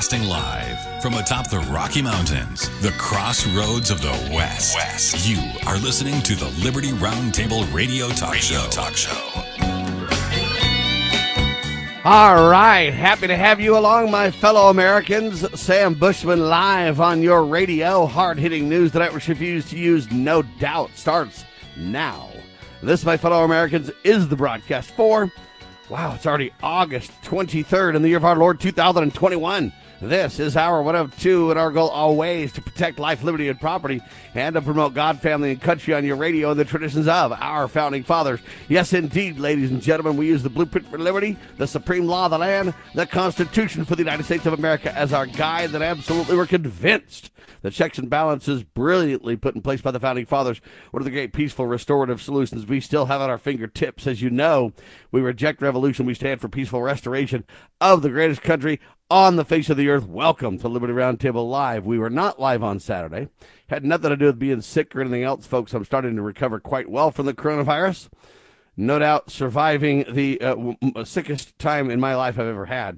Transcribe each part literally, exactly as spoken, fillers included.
Broadcasting live from atop the Rocky Mountains, the crossroads of the West. West. You are listening to the Liberty Roundtable Radio Talk Radio Show. Talk Show. All right, happy to have you along, my fellow Americans. Sam Bushman live on your radio. Hard-hitting news that I refuse to use, no doubt, starts now. This, my fellow Americans, is the broadcast for, wow, it's already August twenty-third in the year of our Lord two thousand twenty-one. This is our one of two, and our goal always to protect life, liberty, and property, and to promote God, family, and country on your radio and the traditions of our founding fathers. Yes, indeed, ladies and gentlemen, we use the blueprint for liberty, the supreme law of the land, the Constitution for the United States of America as our guide, that absolutely we're convinced the checks and balances brilliantly put in place by the founding fathers, one of the great peaceful restorative solutions we still have at our fingertips. As you know, we reject revolution. We stand for peaceful restoration of the greatest country on the face of the earth. Welcome to Liberty Roundtable Live. We were not live on Saturday. Had nothing to do with being sick or anything else, folks. I'm starting to recover quite well from the coronavirus. No doubt surviving the uh, w- sickest time in my life I've ever had.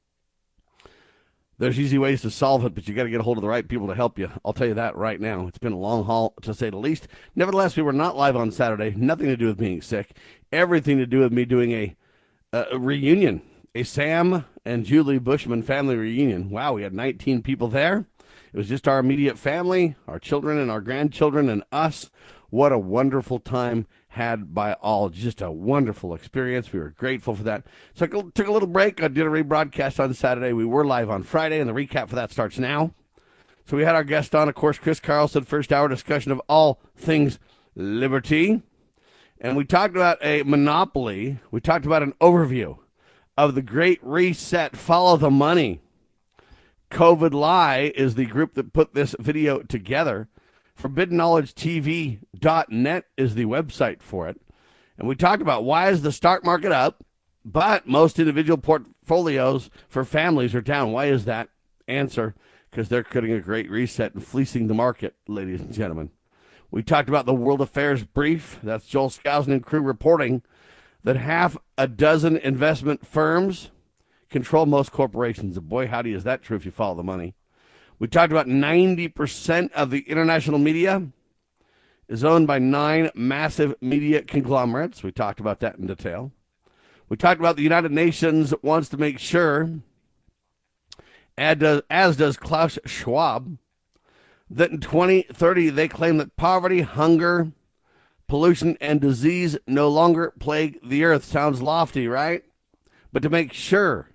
There's easy ways to solve it, but you got to get a hold of the right people to help you. I'll tell you that right now. It's been a long haul, to say the least. Nevertheless, we were not live on Saturday. Nothing to do with being sick. Everything to do with me doing a, a reunion, a Sam and Julie Bushman family reunion. Wow, we had nineteen people there. It was just our immediate family, our children and our grandchildren and us. What a wonderful time had by all. Just a wonderful experience. We were grateful for that. So I took a little break. I did a rebroadcast on Saturday. We were live on Friday, and the recap for that starts now. So we had our guest on, of course, Chris Carlson, first hour discussion of all things liberty. And we talked about a monopoly. We talked about an overview of the Great Reset, Follow the Money. COVID Lie is the group that put this video together. Forbidden Knowledge T V dot net is the website for it. And we talked about why is the stock market up, but most individual portfolios for families are down. Why is that? Answer, because they're cutting a great reset and fleecing the market, ladies and gentlemen. We talked about the World Affairs Brief. That's Joel Skousen and crew reporting that half a dozen investment firms control most corporations. And boy, howdy, is that true if you follow the money. We talked about ninety percent of the international media is owned by nine massive media conglomerates. We talked about that in detail. We talked about the United Nations wants to make sure, as does, as does Klaus Schwab, that in twenty thirty they claim that poverty, hunger, pollution, and disease no longer plague the earth. Sounds lofty, right? But to make sure,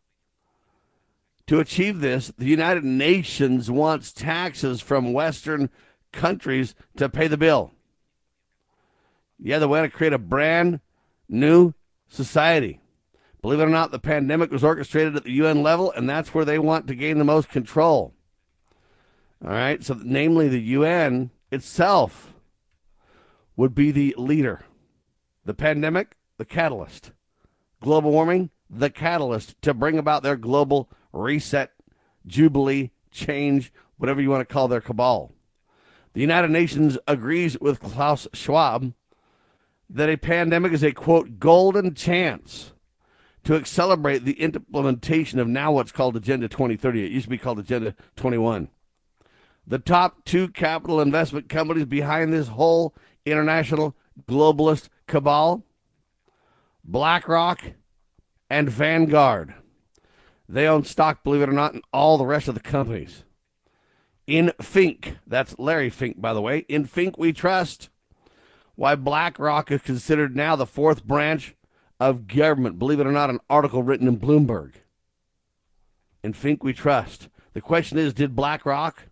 to achieve this, the United Nations wants taxes from Western countries to pay the bill. Yeah, they want to create a brand new society. Believe it or not, the pandemic was orchestrated at the U N level, and that's where they want to gain the most control. All right, so namely the U N itself would be the leader. The pandemic, the catalyst. Global warming, the catalyst to bring about their global reset, jubilee, change, whatever you want to call their cabal. The United Nations agrees with Klaus Schwab that a pandemic is a, quote, golden chance to accelerate the implementation of now what's called Agenda twenty thirty. It used to be called Agenda twenty-one. The top two capital investment companies behind this whole international globalist cabal, BlackRock and Vanguard. They own stock, believe it or not, in all the rest of the companies. In Fink, that's Larry Fink, by the way. In Fink we trust. Why BlackRock is considered now the fourth branch of government. Believe it or not, an article written in Bloomberg. In Fink we trust. The question is, did BlackRock,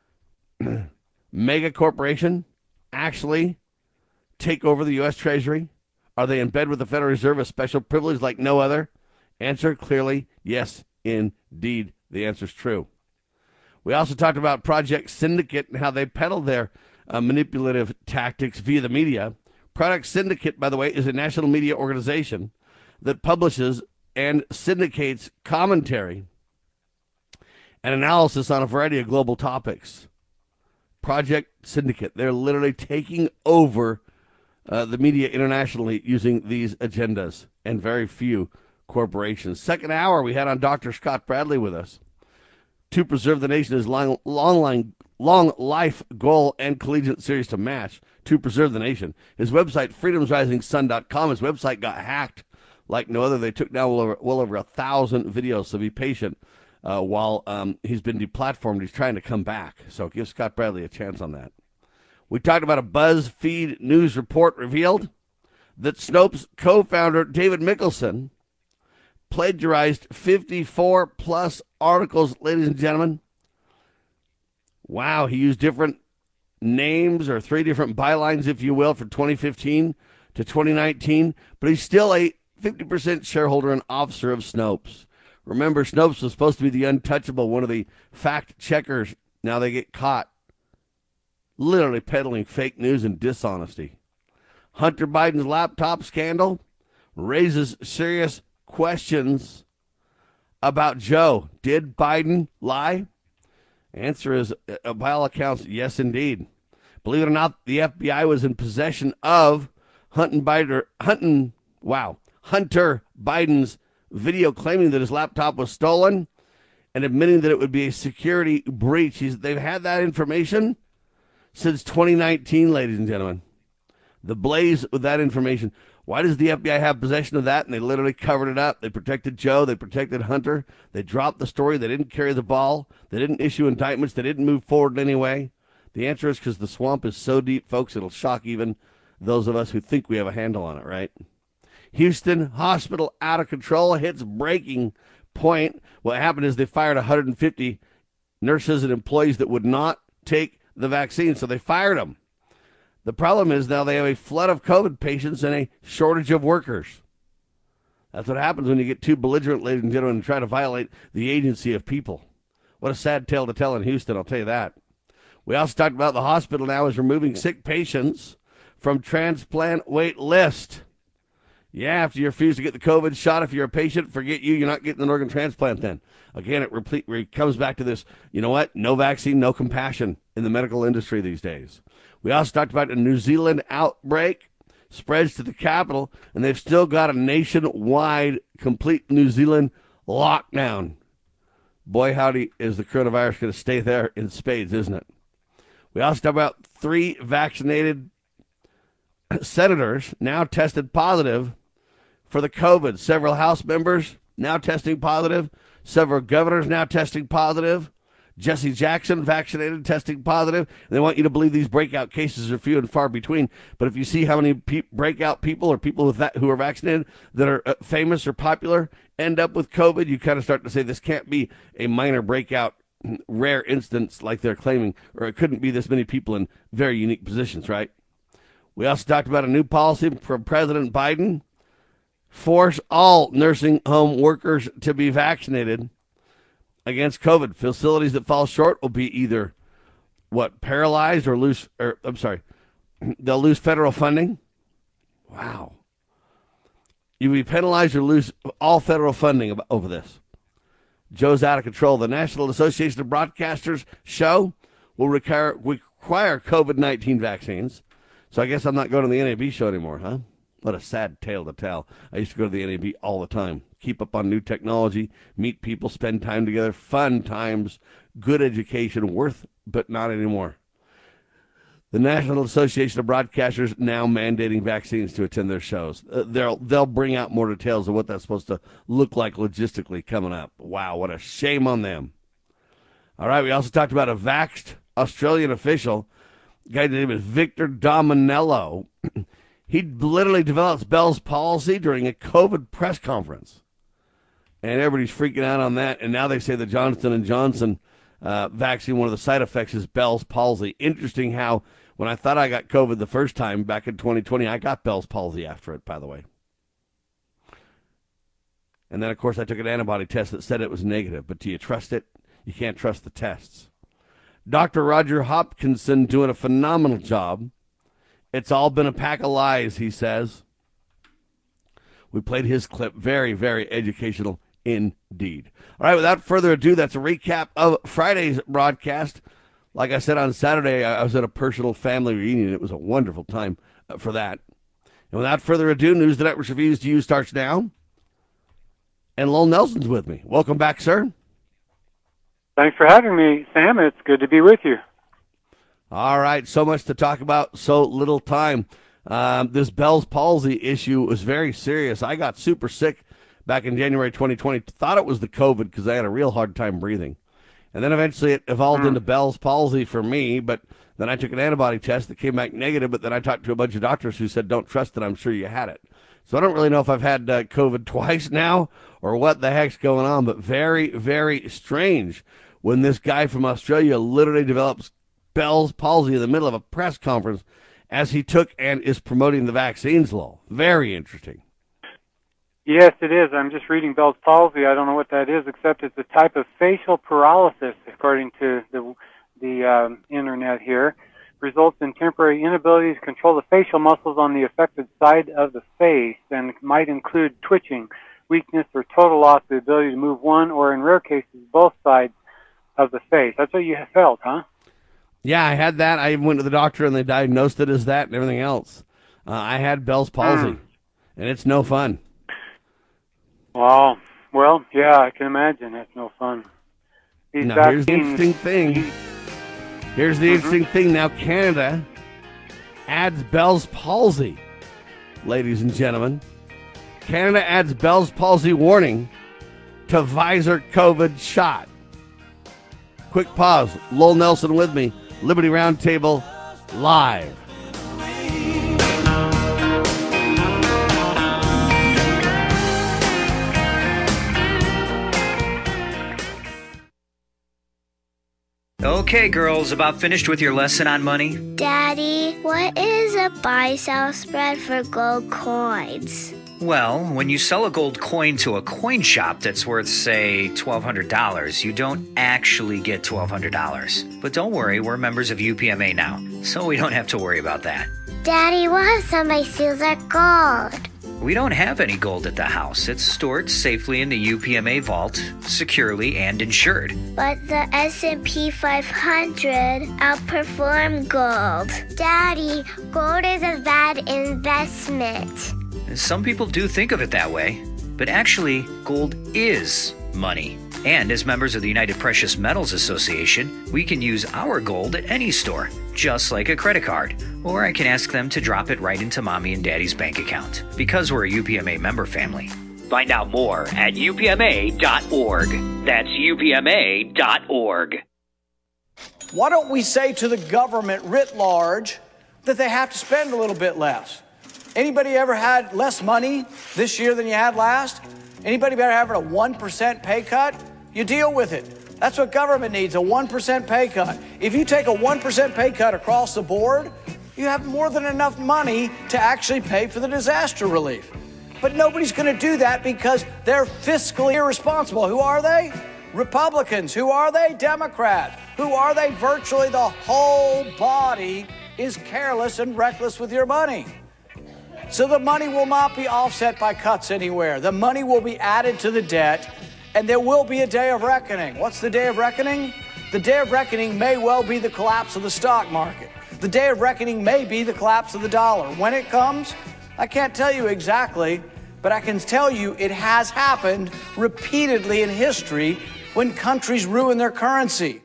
mega corporation, actually take over the U S Treasury? Are they in bed with the Federal Reserve, a special privilege like no other? Answer clearly, yes, indeed. The answer is true. We also talked about Project Syndicate and how they peddled their uh, manipulative tactics via the media. Project Syndicate, by the way, is a national media organization that publishes and syndicates commentary and analysis on a variety of global topics. Project Syndicate, they're literally taking over uh, the media internationally using these agendas, and very few corporations. Second hour, we had on Doctor Scott Bradley with us. to preserve the nation, his long, long, line, long life goal and collegiate series to match to preserve the nation. His website, freedoms rising sun dot com, his website got hacked like no other. They took down well over, well over a thousand videos, so be patient uh, while um, he's been deplatformed. He's trying to come back, so give Scott Bradley a chance on that. We talked about a BuzzFeed News report revealed that Snopes co-founder David Mickelson plagiarized fifty-four plus articles, ladies and gentlemen. Wow, he used different names or three different bylines, if you will, from twenty fifteen to twenty nineteen, but he's still a fifty percent shareholder and officer of Snopes. Remember, Snopes was supposed to be the untouchable, one of the fact checkers. Now they get caught literally peddling fake news and dishonesty. Hunter Biden's laptop scandal raises serious questions about Joe. Did Biden lie? Answer is, uh, by all accounts, yes, indeed. Believe it or not, the F B I was in possession of Hunter Biden, Hunter, wow, Hunter Biden's video claiming that his laptop was stolen and admitting that it would be a security breach. He's, they've had that information since twenty nineteen, ladies and gentlemen. The blaze with that information. Why does the F B I have possession of that? And they literally covered it up. They protected Joe. They protected Hunter. They dropped the story. They didn't carry the ball. They didn't issue indictments. They didn't move forward in any way. The answer is because the swamp is so deep, folks, it'll shock even those of us who think we have a handle on it, right? Houston hospital out of control, hits breaking point. What happened is they fired one hundred fifty nurses and employees that would not take the vaccine, so they fired them. The problem is now they have a flood of COVID patients and a shortage of workers. That's what happens when you get too belligerent, ladies and gentlemen, and try to violate the agency of people. What a sad tale to tell in Houston, I'll tell you that. We also talked about the hospital now is removing sick patients from transplant wait list. Yeah, after you refuse to get the COVID shot, if you're a patient, forget you, you're not getting an organ transplant then. Again, it replete, it comes back to this, you know what, no vaccine, no compassion in the medical industry these days. We also talked about a New Zealand outbreak, spreads to the capital, and they've still got a nationwide, complete New Zealand lockdown. Boy, howdy, is the coronavirus going to stay there in spades, isn't it? We also talked about three vaccinated senators now tested positive for the COVID. Several House members now testing positive. Several governors now testing positive. Jesse Jackson, vaccinated, testing positive. And they want you to believe these breakout cases are few and far between. But if you see how many pe- breakout people or people with that who are vaccinated that are uh, famous or popular end up with COVID, you kind of start to say this can't be a minor breakout, rare instance like they're claiming, or it couldn't be this many people in very unique positions, right? We also talked about a new policy from President Biden. Force all nursing home workers to be vaccinated against COVID. Facilities that fall short will be either, what, paralyzed or lose, or I'm sorry, they'll lose federal funding. Wow. You'll be penalized or lose all federal funding over this. Joe's out of control. The National Association of Broadcasters show will require, require COVID nineteen vaccines. So I guess I'm not going to the N A B show anymore, huh? What a sad tale to tell. I used to go to the N A B all the time. Keep up on new technology, meet people, spend time together, fun times, good education, worth, but not anymore. The National Association of Broadcasters now mandating vaccines to attend their shows. Uh, they'll they'll bring out more details of what that's supposed to look like logistically coming up. Wow, what a shame on them. All right, we also talked about a vaxxed Australian official. A guy named is Victor Dominello. He literally develops Bell's palsy during a COVID press conference. And everybody's freaking out on that. And now they say the Johnson and Johnson uh, vaccine, one of the side effects is Bell's palsy. Interesting how when I thought I got COVID the first time back in twenty twenty, I got Bell's palsy after it, by the way. And then, of course, I took an antibody test that said it was negative. But do you trust it? You can't trust the tests. Doctor Roger Hopkinson doing a phenomenal job. It's all been a pack of lies, he says. We played his clip. Very, very educational indeed. All right, without further ado, that's a recap of Friday's broadcast. Like I said on Saturday, I was at a personal family reunion. It was a wonderful time for that. And without further ado, News the Network's Reviews to You starts now. And Lowell Nelson's with me. Welcome back, sir. Thanks for having me, Sam. It's good to be with you. All right, so much to talk about, so little time. Um, this Bell's palsy issue was very serious. I got super sick back in January twenty twenty. Thought it was the COVID because I had a real hard time breathing. And then eventually it evolved mm. into Bell's palsy for me, but then I took an antibody test that came back negative, but then I talked to a bunch of doctors who said, don't trust it, I'm sure you had it. So I don't really know if I've had uh, COVID twice now or what the heck's going on, but very, very strange when this guy from Australia literally develops Bell's palsy in the middle of a press conference as he took and is promoting the vaccines law. Very interesting. Yes, it is. I'm just reading Bell's palsy. I don't know what that is, except it's a type of facial paralysis, according to the the um, internet here. Results in temporary inability to control the facial muscles on the affected side of the face and might include twitching, weakness, or total loss of the ability to move one or, in rare cases, both sides of the face. That's what you felt, huh? Yeah, I had that. I even went to the doctor and they diagnosed it as that and everything else. Uh, I had Bell's palsy, mm. and it's no fun. Wow. Well, yeah, I can imagine. That's no fun. These now, vaccines, here's the interesting thing. Here's the mm-hmm. interesting thing. Now, Canada adds Bell's palsy, ladies and gentlemen. Canada adds Bell's palsy warning to Pfizer COVID shot. Quick pause. Lowell Nelson with me. Liberty Roundtable live. Okay, girls, about finished with your lesson on money? Daddy, what is a buy-sell spread for gold coins? Well, when you sell a gold coin to a coin shop that's worth, say, twelve hundred dollars, you don't actually get twelve hundred dollars. But don't worry, we're members of U P M A now, so we don't have to worry about that. Daddy, what if somebody steals our gold? We don't have any gold at the house. It's stored safely in the U P M A vault, securely and insured. But the S and P five hundred outperformed gold. Daddy, gold is a bad investment. Some people do think of it that way, but actually, gold is money. And as members of the United Precious Metals Association, we can use our gold at any store, just like a credit card. Or I can ask them to drop it right into Mommy and Daddy's bank account, because we're a U P M A member family. Find out more at U P M A dot org. That's U P M A dot org. Why don't we say to the government writ large that they have to spend a little bit less? Anybody ever had less money this year than you had last? Anybody ever having a one percent pay cut? You deal with it. That's what government needs, a one percent pay cut. If you take a one percent pay cut across the board, you have more than enough money to actually pay for the disaster relief. But nobody's going to do that because they're fiscally irresponsible. Who are they? Republicans. Who are they? Democrats. Who are they? Virtually the whole body is careless and reckless with your money. So the money will not be offset by cuts anywhere. The money will be added to the debt, and there will be a day of reckoning. What's the day of reckoning? The day of reckoning may well be the collapse of the stock market. The day of reckoning may be the collapse of the dollar. When it comes, I can't tell you exactly, but I can tell you it has happened repeatedly in history when countries ruin their currency.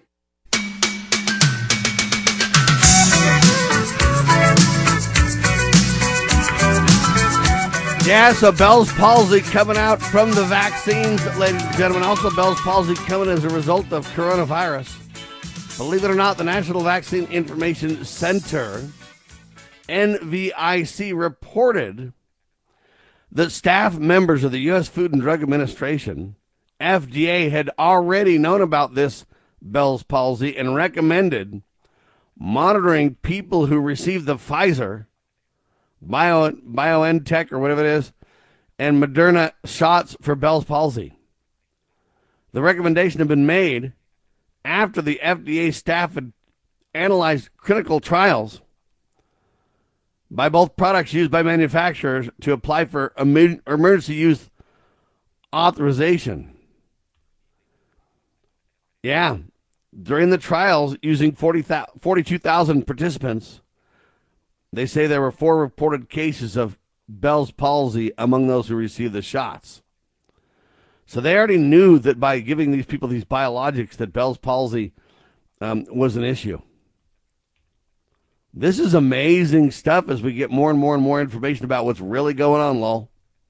Yeah, so Bell's palsy coming out from the vaccines, ladies and gentlemen. Also, Bell's palsy coming as a result of coronavirus. Believe it or not, the National Vaccine Information Center, N V I C, reported that staff members of the U S Food and Drug Administration, F D A, had already known about this Bell's palsy and recommended monitoring people who received the Pfizer Bio, BioNTech or whatever it is, and Moderna shots for Bell's palsy. The recommendation had been made after the F D A staff had analyzed clinical trials by both products used by manufacturers to apply for emergency use authorization. Yeah, during the trials using forty-two thousand participants, they say there were four reported cases of Bell's palsy among those who received the shots. So they already knew that by giving these people these biologics that Bell's palsy um, was an issue. This is amazing stuff as we get more and more and more information about what's really going on, Lowell.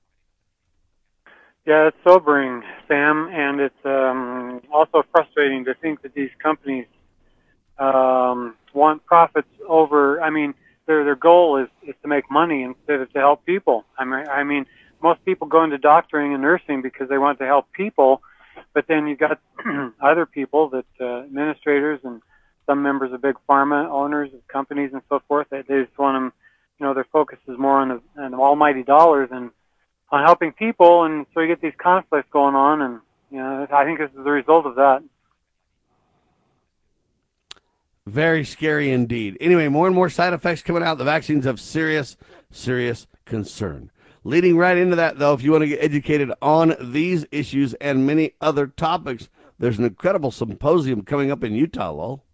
Yeah, it's sobering, Sam, and it's um, also frustrating to think that these companies um, want profits over. I mean, their their goal is, is to make money instead of to help people. I mean, I mean, most people go into doctoring and nursing because they want to help people, but then you got other people that uh, administrators and some members of big pharma, owners of companies and so forth. They, they just want them. You know, their focus is more on the, on the almighty dollars and on helping people, and so you get these conflicts going on, and you know, I think this is the result of that. Very scary indeed. Anyway, more and more side effects coming out. The vaccine's of serious, serious concern. Leading right into that, though, if you want to get educated on these issues and many other topics, there's an incredible symposium coming up in Utah, Lowell.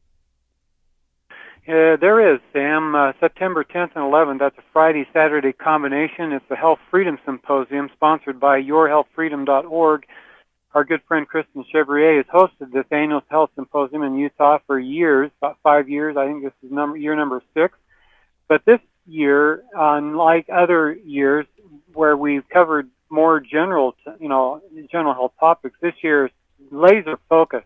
Yeah, there is, Sam. Uh, September tenth and eleventh, that's a Friday-Saturday combination. It's the Health Freedom Symposium sponsored by your health freedom dot org. Our good friend Kristen Chevrier has hosted this annual health symposium in Utah for years, about five years. I think this is number, year number six. But this year, unlike other years where we've covered more general, you know, general health topics, this year is laser focused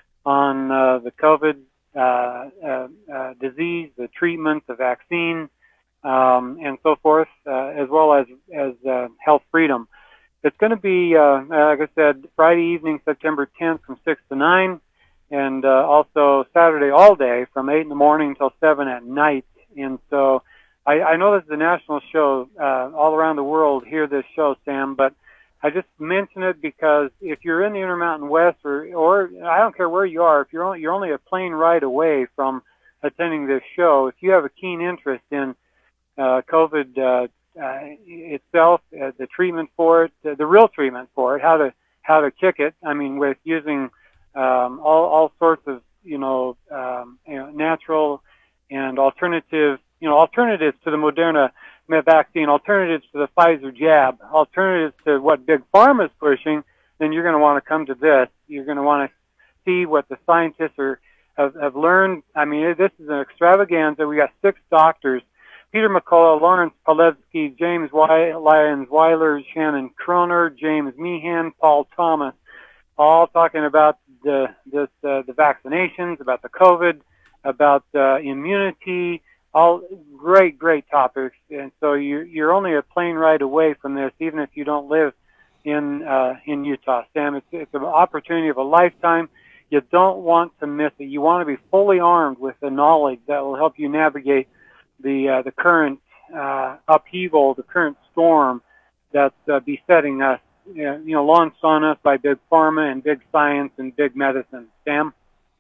on uh, the COVID Uh, uh, uh, disease, the treatment, the vaccine, um, and so forth, uh, as well as as uh, health freedom. It's going to be, uh, like I said, Friday evening, September tenth, from six to nine, and uh, also Saturday all day from eight in the morning until seven at night. And so, I, I know this is a national show. Uh, all around the world hear this show, Sam, but I just mention it because if you're in the Intermountain West, or, or I don't care where you are, if you're only, you're only a plane ride away from attending this show, if you have a keen interest in uh, COVID uh, uh, itself, uh, the treatment for it, uh, the real treatment for it, how to how to kick it. I mean, with using um, all all sorts of you know, um, you know natural and alternative you know alternatives to the Moderna vaccine, alternatives to the Pfizer jab, alternatives to what Big Pharma is pushing, then you're going to want to come to this. You're going to want to see what the scientists are, have, have learned. I mean, this is an extravaganza. We got six doctors: Peter McCullough, Lawrence Palevsky, James Lyons Weiler, Shannon Kroner, James Meehan, Paul Thomas, all talking about the this uh, the vaccinations, about the COVID, about uh, immunity. All great, great topics, and so you're you're only a plane ride away from this, even if you don't live in uh, in Utah, Sam. It's it's an opportunity of a lifetime. You don't want to miss it. You want to be fully armed with the knowledge that will help you navigate the uh, the current uh, upheaval, the current storm that's uh, besetting us. You know, launched on us by Big Pharma and Big Science and Big Medicine. Sam.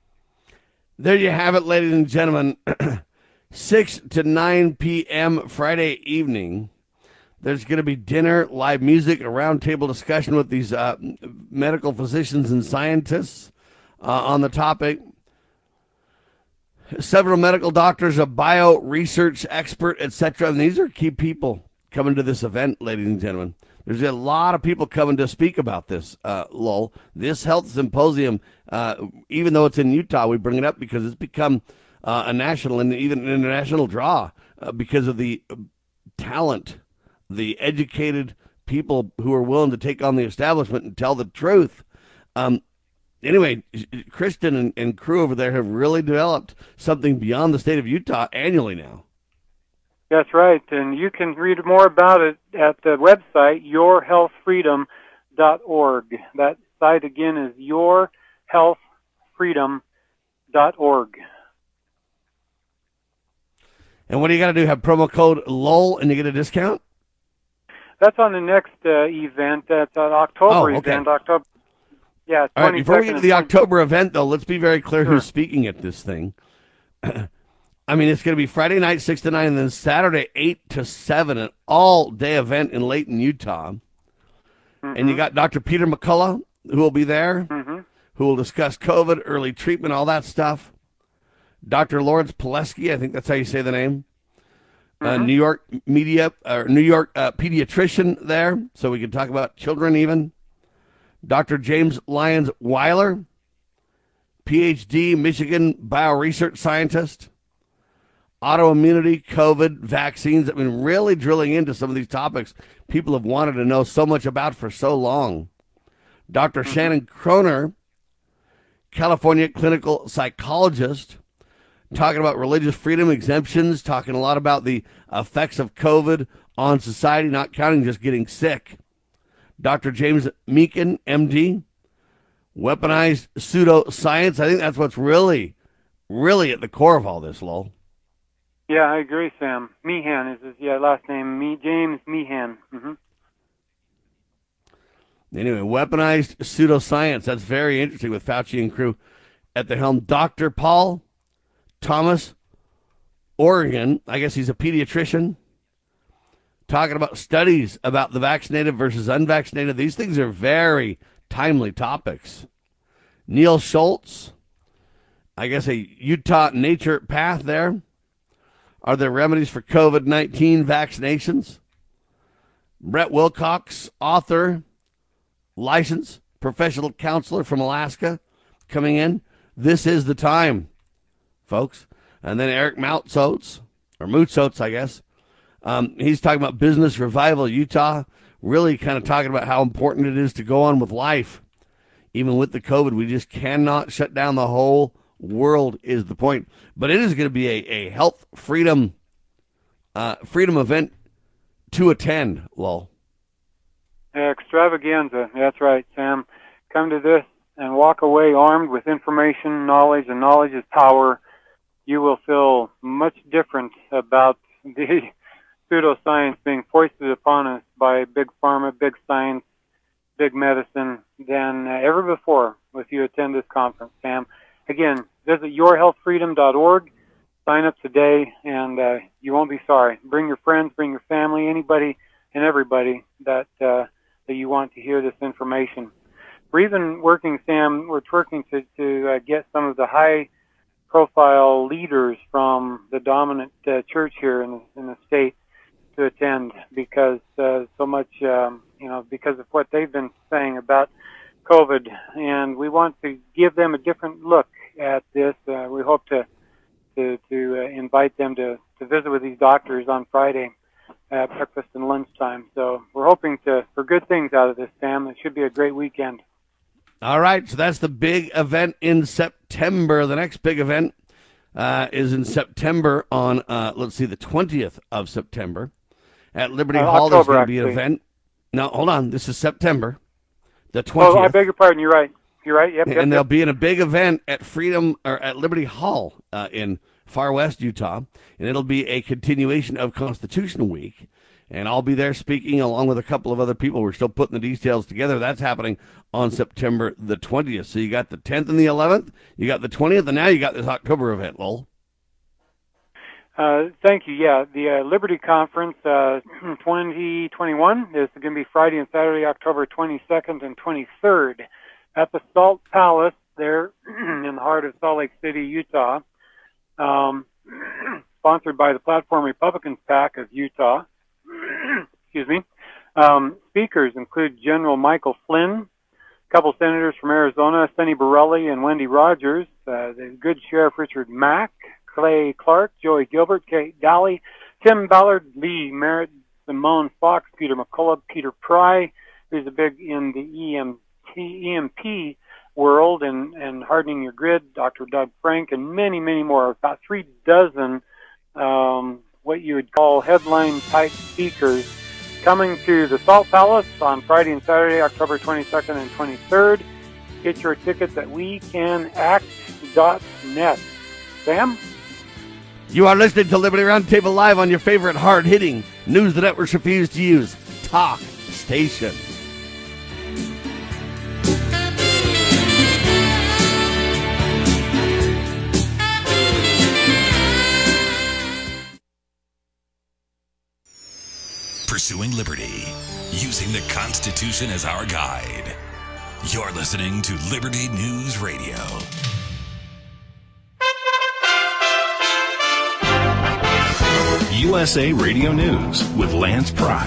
There you have it, ladies and gentlemen. six to nine p.m. Friday evening. There's going to be dinner, live music, a roundtable discussion with these uh, medical physicians and scientists uh, on the topic. Several medical doctors, a bio research expert, et cetera. And these are key people coming to this event, ladies and gentlemen. There's a lot of people coming to speak about this, uh, Lowell. This health symposium, uh, even though it's in Utah, we bring it up because it's become Uh, a national and even an international draw uh, because of the talent, the educated people who are willing to take on the establishment and tell the truth. Um, anyway, Kristen and, and crew over there have really developed something beyond the state of Utah annually now. That's right, and you can read more about it at the website your health freedom dot org. That site again is your health freedom dot org. And what do you got to do? Have promo code Lowell and you get a discount? That's on the next uh, event. That's an October oh, okay. event. October. Yeah. All right. Before we get to the October event, though, let's be very clear sure. who's speaking at this thing. I mean, it's going to be Friday night, six to nine, and then Saturday, eight to seven, an all-day event in Layton, Utah. Mm-hmm. And you got Doctor Peter McCullough, who will be there, mm-hmm. who will discuss COVID, early treatment, all that stuff. Doctor Lawrence Palevsky, I think that's how you say the name. Mm-hmm. Uh, New York media, or New York uh, pediatrician there, so we can talk about children even. Doctor James Lyons Weiler, P H D, Michigan bioresearch scientist. Autoimmunity, COVID, vaccines. I mean, really drilling into some of these topics people have wanted to know so much about for so long. Doctor Shannon Kroner, California clinical psychologist, talking about religious freedom exemptions, talking a lot about the effects of COVID on society, not counting just getting sick. Doctor James Meekin, M D, weaponized pseudoscience. I think that's what's really, really at the core of all this, Lowell. Yeah, I agree, Sam. Meehan is his yeah, last name, Me, James Meehan. Mm-hmm. Anyway, weaponized pseudoscience. That's very interesting with Fauci and crew at the helm. Doctor Paul Thomas Oregon, I guess he's a pediatrician, talking about studies about the vaccinated versus unvaccinated. These things are very timely topics. Neil Schultz, I guess a Utah nature path there. Are there remedies for COVID nineteen vaccinations? Brett Wilcox, author, licensed professional counselor from Alaska, coming in. This is the time, folks. And then Eric Moutsotes, or Moutsotes, I guess. Um, he's talking about business revival, Utah, really kind of talking about how important it is to go on with life. Even with the COVID, we just cannot shut down the whole world is the point. But it is going to be a, a health freedom uh, freedom event to attend, Lowell. Extravaganza. That's right, Sam. Come to this and walk away armed with information, knowledge, and knowledge is power. You will feel much different about the pseudoscience being foisted upon us by big pharma, big science, big medicine than uh, ever before if you attend this conference, Sam. Again, visit your health freedom dot org, sign up today, and uh, you won't be sorry. Bring your friends, bring your family, anybody and everybody that uh, that you want to hear this information. We're even working, Sam, we're working to, to uh, get some of the high-profile leaders from the dominant uh, church here in the, in the state to attend because uh, so much, um, you know, because of what they've been saying about COVID, and we want to give them a different look at this. Uh, we hope to to, to uh, invite them to, to visit with these doctors on Friday at breakfast and lunchtime. So we're hoping to for good things out of this, Sam. It should be a great weekend. All right, so that's the big event in September. The next big event uh, is in September on, uh, let's see, the twentieth of September at Liberty uh, Hall. October, There's going to be an actually. event. No, hold on. This is September, the twentieth. Oh, I beg your pardon. You're right. You're right. Yep. yep and they'll yep. be in a big event at Freedom or at Liberty Hall uh, in Far West Utah, and it'll be a continuation of Constitution Week. And I'll be there speaking along with a couple of other people. We're still putting the details together. That's happening on September the twentieth. So you got the tenth and the eleventh, you got the twentieth, and now you got this October event, Lowell. Uh, thank you. Yeah, the uh, Liberty Conference uh, twenty twenty-one is going to be Friday and Saturday, October twenty-second and twenty-third at the Salt Palace there in the heart of Salt Lake City, Utah. Um, sponsored by the Platform Republicans PAC of Utah. Excuse me. Um, speakers include General Michael Flynn, a couple senators from Arizona, Sonny Borelli and Wendy Rogers, uh, the good Sheriff Richard Mack, Clay Clark, Joey Gilbert, Kate Daly, Tim Ballard, Lee Merritt, Simone Fox, Peter McCullough, Peter Pry, who's a big in the E M T, E M P world and, and hardening your grid, Doctor Doug Frank, and many, many more. About three dozen um, what you would call headline-type speakers coming to the Salt Palace on Friday and Saturday, October twenty-second and twenty-third. Get your tickets at we can act dot net. Sam? You are listening to Liberty Roundtable Live on your favorite hard-hitting news the networks refuse to use. Talk station. Pursuing liberty, using the Constitution as our guide. You're listening to Liberty News Radio. U S A Radio News with Lance Pry.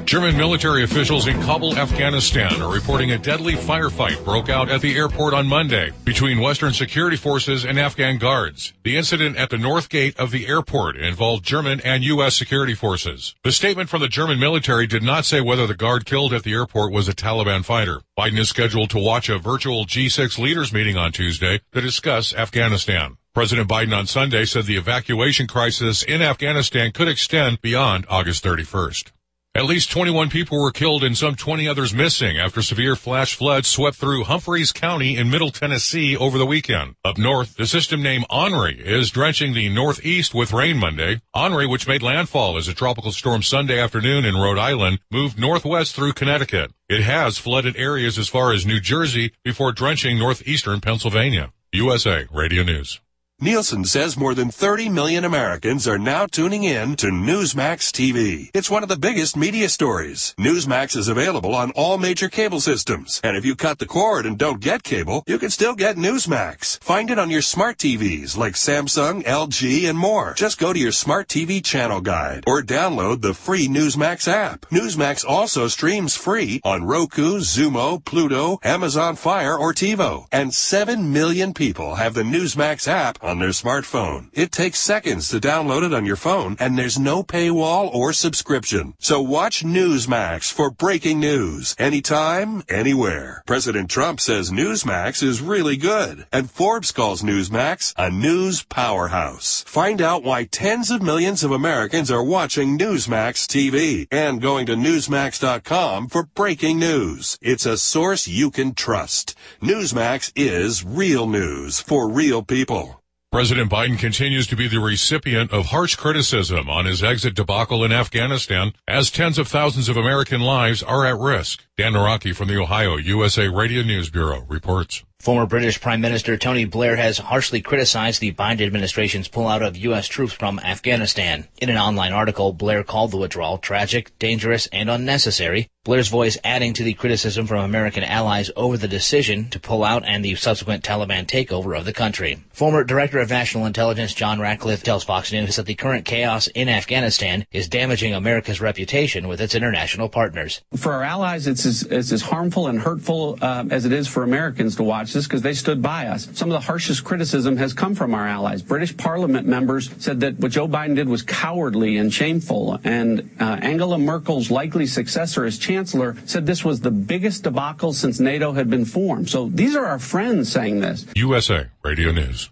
German military officials in Kabul, Afghanistan are reporting a deadly firefight broke out at the airport on Monday between Western security forces and Afghan guards. The incident at the north gate of the airport involved German and U S security forces. The statement from the German military did not say whether the guard killed at the airport was a Taliban fighter. Biden is scheduled to watch a virtual G six leaders meeting on Tuesday to discuss Afghanistan. President Biden on Sunday said the evacuation crisis in Afghanistan could extend beyond August thirty-first. At least twenty-one people were killed and some twenty others missing after severe flash floods swept through Humphreys County in Middle Tennessee over the weekend. Up north, the system named Henri is drenching the northeast with rain Monday. Henri, which made landfall as a tropical storm Sunday afternoon in Rhode Island, moved northwest through Connecticut. It has flooded areas as far as New Jersey before drenching northeastern Pennsylvania. U S A Radio News. Nielsen says more than thirty million Americans are now tuning in to Newsmax T V. It's one of the biggest media stories. Newsmax is available on all major cable systems. And if you cut the cord and don't get cable, you can still get Newsmax. Find it on your smart T Vs like Samsung, L G, and more. Just go to your smart T V channel guide or download the free Newsmax app. Newsmax also streams free on Roku, Zumo, Pluto, Amazon Fire, or TiVo. And seven million people have the Newsmax app on their smartphone. It takes seconds to download it on your phone, and there's no paywall or subscription. So watch Newsmax for breaking news, anytime, anywhere. President Trump says Newsmax is really good, and Forbes calls Newsmax a news powerhouse. Find out why tens of millions of Americans are watching Newsmax T V and going to Newsmax dot com for breaking news. It's a source you can trust. Newsmax is real news for real people. President Biden continues to be the recipient of harsh criticism on his exit debacle in Afghanistan as tens of thousands of American lives are at risk. Dan Naraki from the Ohio U S A Radio News Bureau reports. Former British Prime Minister Tony Blair has harshly criticized the Biden administration's pullout of U S troops from Afghanistan. In an online article, Blair called the withdrawal tragic, dangerous, and unnecessary. Blair's voice adding to the criticism from American allies over the decision to pull out and the subsequent Taliban takeover of the country. Former Director of National Intelligence John Ratcliffe tells Fox News that the current chaos in Afghanistan is damaging America's reputation with its international partners. For our allies, it's as, it's as harmful and hurtful uh, as it is for Americans to watch this because they stood by us. Some of the harshest criticism has come from our allies. British Parliament members said that what Joe Biden did was cowardly and shameful, and uh, Angela Merkel's likely successor as chancellor said this was the biggest debacle since NATO had been formed. So these are our friends saying this. U S A Radio News.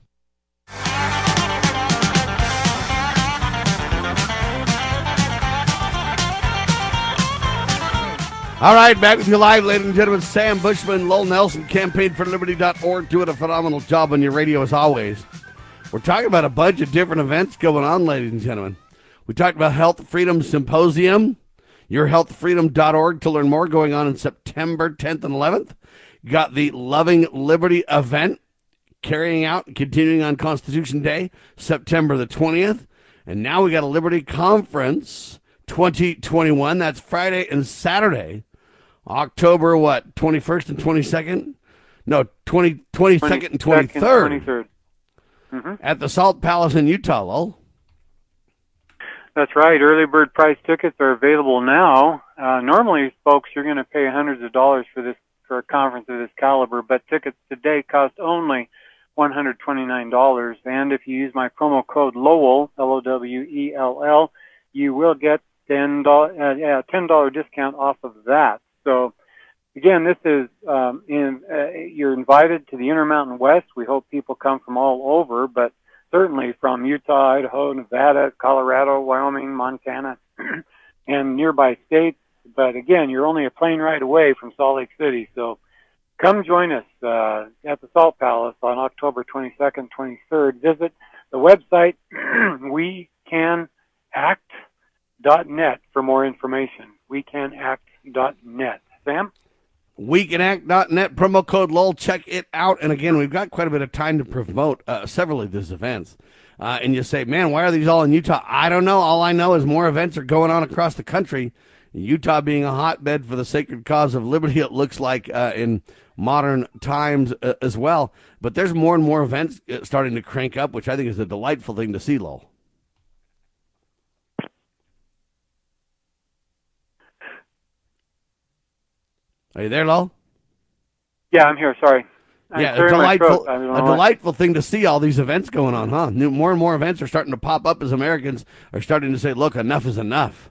All right, back with you live, ladies and gentlemen. Sam Bushman, Lowell Nelson, campaign for liberty dot org, doing a phenomenal job on your radio as always. We're talking about a bunch of different events going on, ladies and gentlemen. We talked about Health Freedom Symposium, your health freedom dot org to learn more, going on in September tenth and eleventh. You got the Loving Liberty event carrying out, continuing on Constitution Day, September the twentieth. And now we got a Liberty Conference twenty twenty-one. That's Friday and Saturday. October, what, twenty-first and twenty-second? No, twenty, twenty-second and twenty-third. twenty-third. Mm-hmm. At the Salt Palace in Utah, Lowell. That's right. Early bird price tickets are available now. Uh, normally, folks, you're going to pay hundreds of dollars for this for a conference of this caliber, but tickets today cost only one hundred twenty-nine dollars. And if you use my promo code Lowell, L O W E L L, you will get ten dollars, uh, yeah, ten dollars discount off of that. So, again, this is, um, in, uh, you're invited to the Intermountain West. We hope people come from all over, but certainly from Utah, Idaho, Nevada, Colorado, Wyoming, Montana, and nearby states. But again, you're only a plane ride away from Salt Lake City. So come join us uh, at the Salt Palace on October twenty-second, twenty-third. Visit the website we can act dot net for more information. we can act dot net. Sam? we can act dot net, promo code Lowell. Check it out. And again, we've got quite a bit of time to promote uh, several of these events. Uh, and you say, man, why are these all in Utah? I don't know. All I know is more events are going on across the country. Utah being a hotbed for the sacred cause of liberty, it looks like uh, in modern times uh, as well. But there's more and more events starting to crank up, which I think is a delightful thing to see, Lowell. Are you there, Lowell? Yeah, I'm here. Sorry. I'm yeah, a clearing my delightful, throat. I don't know a what- delightful thing to see all these events going on, huh? New, more and more events are starting to pop up as Americans are starting to say, look, enough is enough.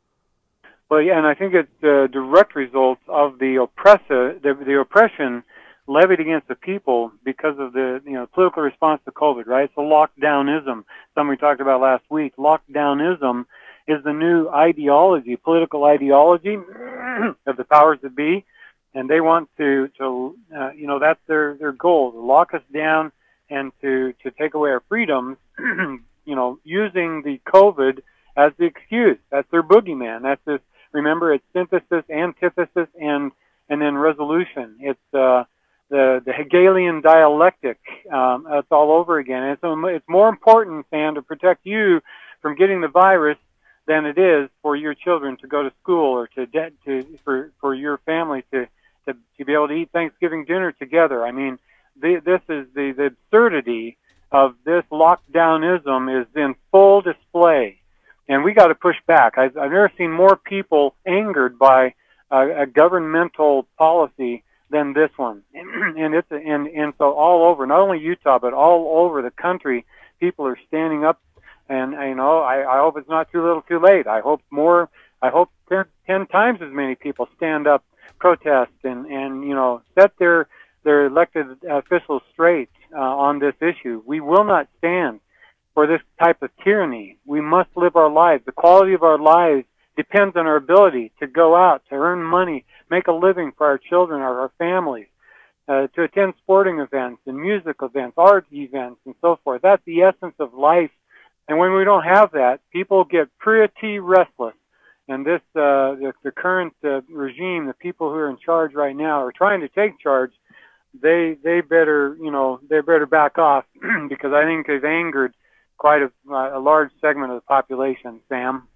Well, yeah, and I think it's a direct result of the oppressor, the, the oppression levied against the people because of the you know political response to COVID, right? So lockdownism, something we talked about last week. Lockdownism is the new ideology, political ideology of the powers that be, and they want to, to uh, you know, that's their, their goal, to lock us down and to, to take away our freedoms, you know, using the COVID as the excuse. That's their boogeyman. That's this, remember, it's synthesis, antithesis, and, and then resolution. It's, uh, the, the Hegelian dialectic. Um, it's all over again. And so it's more important, Sam, to protect you from getting the virus than it is for your children to go to school or to, de- to for, for your family to, to, to be able to eat Thanksgiving dinner together. I mean, the, this is the, the absurdity of this lockdownism is in full display. And we got to push back. I've, I've never seen more people angered by a, a governmental policy than this one. And it's and and so all over, not only Utah but all over the country, people are standing up. And you know, I, I hope it's not too little, too late. I hope more. I hope ten, ten times as many people stand up, protest, and and you know, set their their elected officials straight uh, on this issue. We will not stand for this type of tyranny. We must live our lives. The quality of our lives depends on our ability to go out, to earn money, make a living for our children or our families, uh, to attend sporting events and music events, art events, and so forth. That's the essence of life. And when we don't have that, people get pretty restless. And this, uh, the, the current uh, regime, the people who are in charge right now, are trying to take charge. They they better, you know, they better back off because I think they've angered quite a, a large segment of the population, Sam.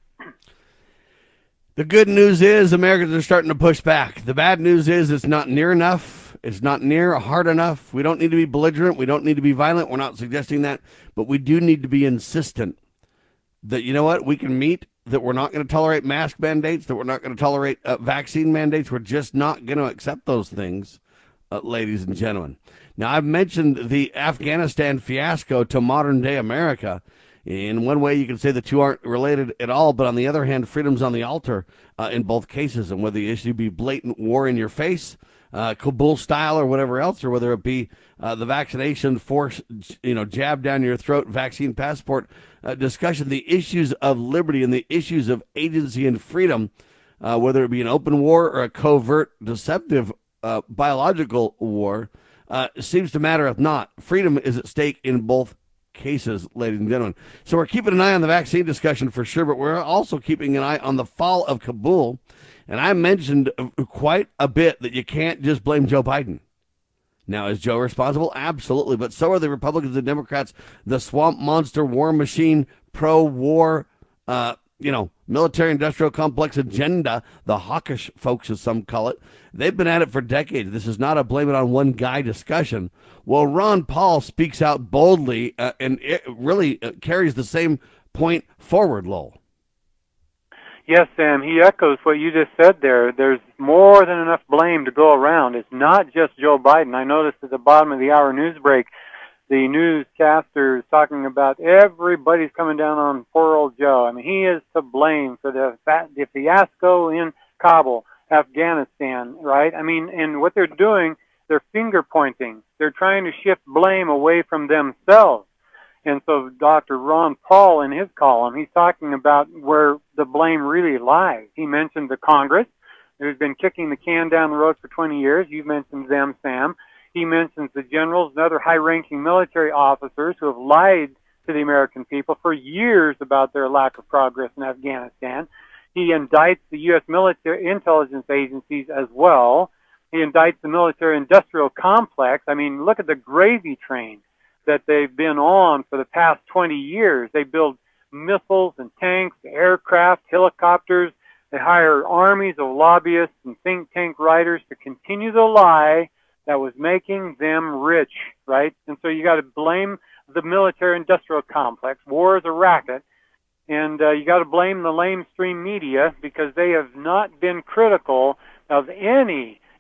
The good news is Americans are starting to push back. The bad news is it's not near enough. It's not near hard enough. We don't need to be belligerent. We don't need to be violent. We're not suggesting that. But we do need to be insistent that, you know what, we can meet, that we're not going to tolerate mask mandates, that we're not going to tolerate uh, vaccine mandates. We're just not going to accept those things, uh, ladies and gentlemen. Now, I've mentioned the Afghanistan fiasco to modern-day America. In one way, you can say the two aren't related at all, but on the other hand, freedom's on the altar uh, in both cases. And whether the issue be blatant war in your face, uh, Kabul style, or whatever else, or whether it be uh, the vaccination force, you know, jab down your throat, vaccine passport uh, discussion, the issues of liberty and the issues of agency and freedom, uh, whether it be an open war or a covert, deceptive uh, biological war, uh, seems to matter if not. Freedom is at stake in both cases, ladies and gentlemen. So we're keeping an eye on the vaccine discussion for sure, but we're also keeping an eye on the fall of Kabul. And I mentioned quite a bit that you can't just blame Joe Biden. Now, is Joe responsible? Absolutely. But so are the Republicans and Democrats, the swamp monster war machine, pro-war, uh, you know, military-industrial complex agenda, the hawkish folks, as some call it. They've been at it for decades. This is not a blame it on one guy discussion. Well, Ron Paul speaks out boldly uh, and it really uh, carries the same point forward, Lowell. Yes, Sam, he echoes what you just said there. There's more than enough blame to go around. It's not just Joe Biden. I noticed at the bottom of the hour news break, the newscaster is talking about everybody's coming down on poor old Joe. I mean, he is to blame for the, the fiasco in Kabul, Afghanistan, right? I mean, and what they're doing, they're finger pointing. They're trying to shift blame away from themselves. And so Doctor Ron Paul, in his column, he's talking about where the blame really lies. He mentioned the Congress, who's been kicking the can down the road for twenty years. You've mentioned them, Sam. He mentions the generals and other high-ranking military officers who have lied to the American people for years about their lack of progress in Afghanistan. He indicts the U S military intelligence agencies as well. He indicts the military-industrial complex. I mean, look at the gravy train that they've been on for the past twenty years. They build missiles and tanks, aircraft, helicopters. They hire armies of lobbyists and think tank writers to continue the lie that was making them rich, right? And so you got to blame the military-industrial complex. War is a racket. And uh, you got to blame the lamestream media because they have not been critical of any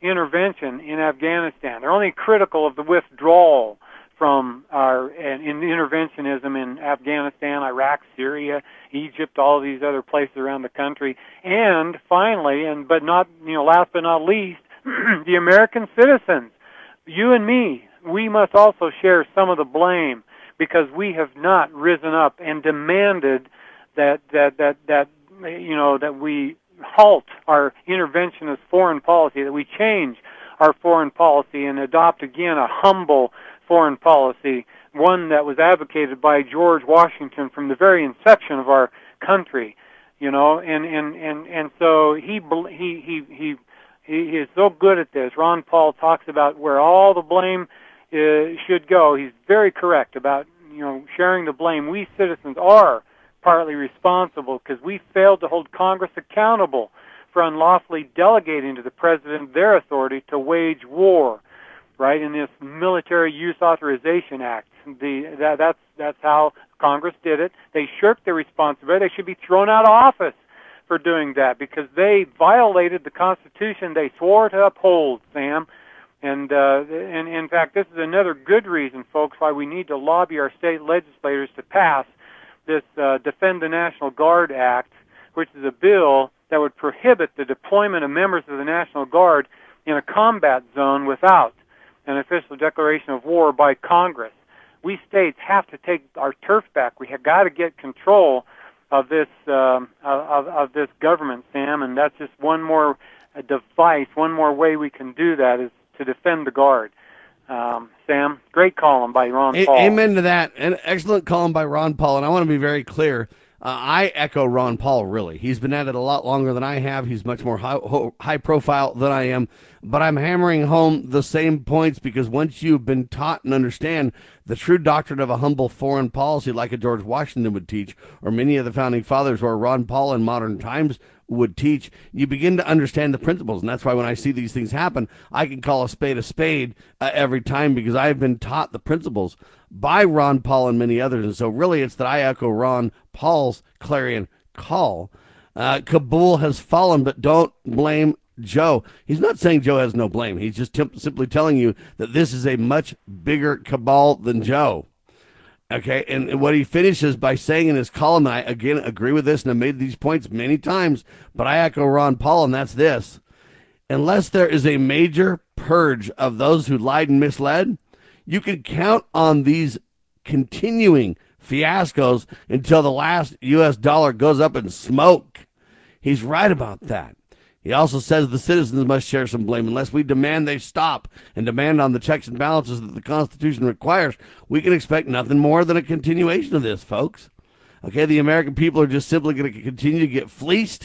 intervention in Afghanistan. They're only critical of the withdrawal from our and in interventionism in Afghanistan, Iraq, Syria, Egypt, all of these other places around the country. And finally, and but not you know last but not least, the American citizens, you and me, we must also share some of the blame because we have not risen up and demanded that that that that you know that we halt our interventionist foreign policy, that we change our foreign policy and adopt again a humble foreign policy, one that was advocated by George Washington from the very inception of our country, you know, and and and and so he he he he he is so good at this. Ron Paul talks about where all the blame uh, should go. He's very correct about you know sharing the blame. We citizens are partly responsible because we failed to hold Congress accountable for unlawfully delegating to the president their authority to wage war. Right, in this Military Use Authorization Act, the that, that's that's how Congress did it. They shirked their responsibility. They should be thrown out of office for doing that because they violated the Constitution they swore to uphold, Sam. And uh, and in fact, this is another good reason, folks, why we need to lobby our state legislators to pass this uh, Defend the National Guard Act, which is a bill that would prohibit the deployment of members of the National Guard in a combat zone without an official declaration of war by Congress. We states have to take our turf back. We have got to get control of this um, of, of this government, Sam, and that's just one more uh, device, one more way we can do that is to defend the Guard. Um, Sam, great column by Ron A- Paul. Amen to that. An excellent column by Ron Paul, and I want to be very clear. Uh, I echo Ron Paul, really. He's been at it a lot longer than I have. He's much more high, high profile than I am. But I'm hammering home the same points because once you've been taught and understand the true doctrine of a humble foreign policy like a George Washington would teach, or many of the founding fathers, or Ron Paul in modern times would teach, you begin to understand the principles. And that's why when I see these things happen, I can call a spade a spade uh, every time because I've been taught the principles by Ron Paul and many others. And so really it's that I echo Ron Paul's clarion call. Uh, Kabul has fallen, but don't blame Joe. He's not saying Joe has no blame. He's just t- simply telling you that this is a much bigger cabal than Joe. Okay, and what he finishes by saying in his column, and I again agree with this and I've made these points many times, but I echo Ron Paul, and that's this. Unless there is a major purge of those who lied and misled, you can count on these continuing fiascos until the last U S dollar goes up in smoke. He's right about that. He also says the citizens must share some blame. Unless we demand they stop and demand on the checks and balances that the Constitution requires, we can expect nothing more than a continuation of this, folks. Okay, the American people are just simply going to continue to get fleeced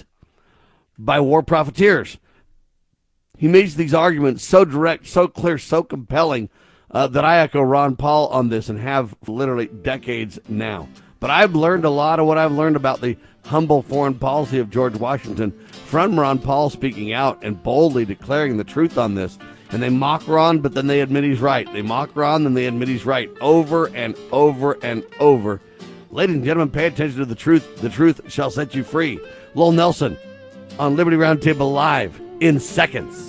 by war profiteers. He makes these arguments so direct, so clear, so compelling uh, that I echo Ron Paul on this and have literally decades now. But I've learned a lot of what I've learned about the humble foreign policy of George Washington from Ron Paul speaking out and boldly declaring the truth on this. And they mock Ron, but then they admit he's right. They mock Ron, then they admit he's right over and over and over. Ladies and gentlemen, pay attention to the truth. The truth shall set you free. Lowell Nelson on Liberty Roundtable Live in seconds.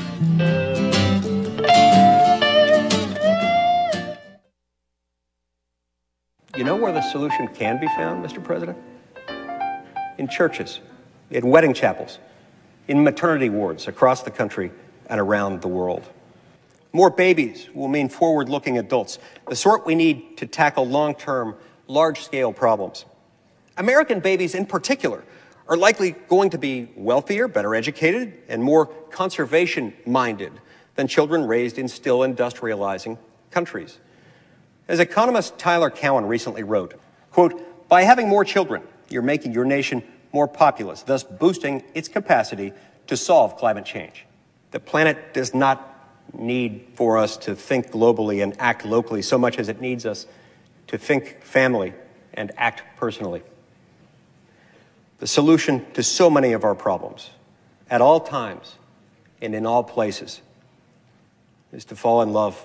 You know where the solution can be found, Mister President? In churches, in wedding chapels, in maternity wards across the country and around the world. More babies will mean forward-looking adults, the sort we need to tackle long-term, large-scale problems. American babies in particular are likely going to be wealthier, better educated, and more conservation-minded than children raised in still industrializing countries. As economist Tyler Cowen recently wrote, quote, by having more children, you're making your nation more populous, thus boosting its capacity to solve climate change. The planet does not need for us to think globally and act locally so much as it needs us to think family and act personally. The solution to so many of our problems, at all times and in all places, is to fall in love,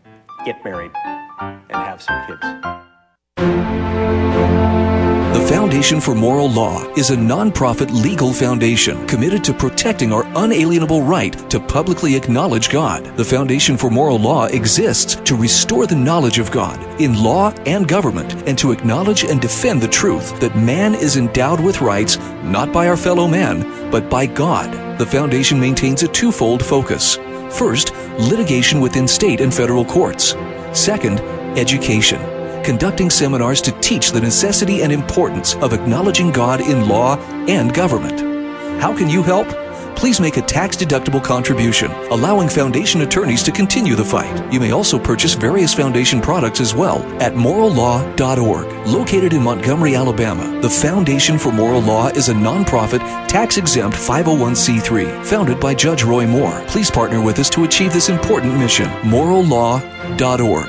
get married, and have some kids. The foundation Foundation for Moral Law is a nonprofit legal foundation committed to protecting our unalienable right to publicly acknowledge God. The Foundation for Moral Law exists to restore the knowledge of God in law and government and to acknowledge and defend the truth that man is endowed with rights not by our fellow man, but by God. The foundation maintains a twofold focus. First, litigation within state and federal courts. Second, education, conducting seminars to teach the necessity and importance of acknowledging God in law and government. How can you help? Please make a tax-deductible contribution, allowing foundation attorneys to continue the fight. You may also purchase various foundation products as well at moral law dot org. Located in Montgomery, Alabama, the Foundation for Moral Law is a nonprofit, tax-exempt five oh one c three founded by Judge Roy Moore. Please partner with us to achieve this important mission. moral law dot org.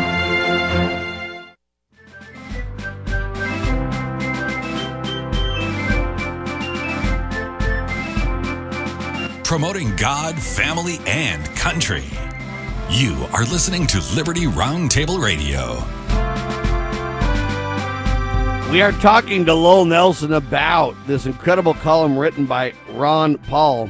Promoting God, family, and country. You are listening to Liberty Roundtable Radio. We are talking to Lowell Nelson about this incredible column written by Ron Paul.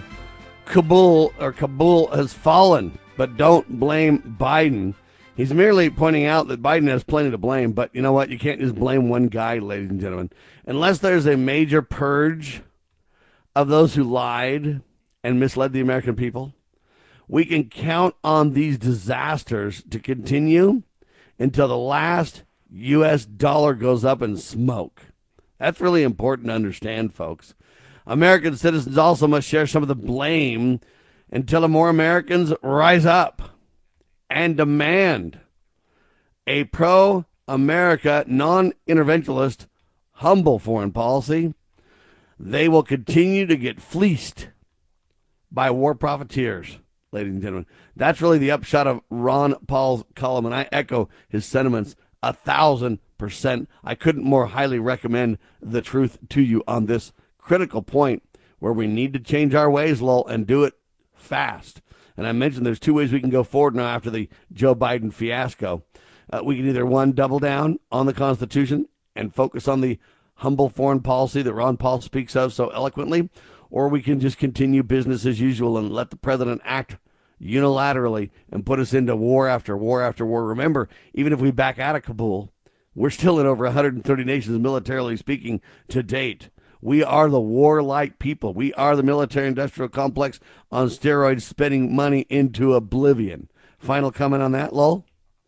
Kabul or Kabul has fallen, but don't blame Biden. He's merely pointing out that Biden has plenty to blame, but you know what? You can't just blame one guy, ladies and gentlemen. Unless there's a major purge of those who lied and misled the American people, we can count on these disasters to continue until the last U S dollar goes up in smoke. That's really important to understand, folks. American citizens also must share some of the blame until more Americans rise up and demand a pro-America, non-interventionist, humble foreign policy. They will continue to get fleeced by war profiteers, ladies and gentlemen. That's really the upshot of Ron Paul's column, and I echo his sentiments a thousand percent. I couldn't more highly recommend the truth to you on this critical point where we need to change our ways, Lowell, and do it fast. And I mentioned there's two ways we can go forward now after the Joe Biden fiasco. Uh, we can either, one, double down on the Constitution and focus on the humble foreign policy that Ron Paul speaks of so eloquently, or we can just continue business as usual and let the president act unilaterally and put us into war after war after war. Remember, even if we back out of Kabul, we're still in over one hundred thirty nations, militarily speaking, to date. We are the warlike people. We are the military-industrial complex on steroids, spending money into oblivion. Final comment on that, Lowell?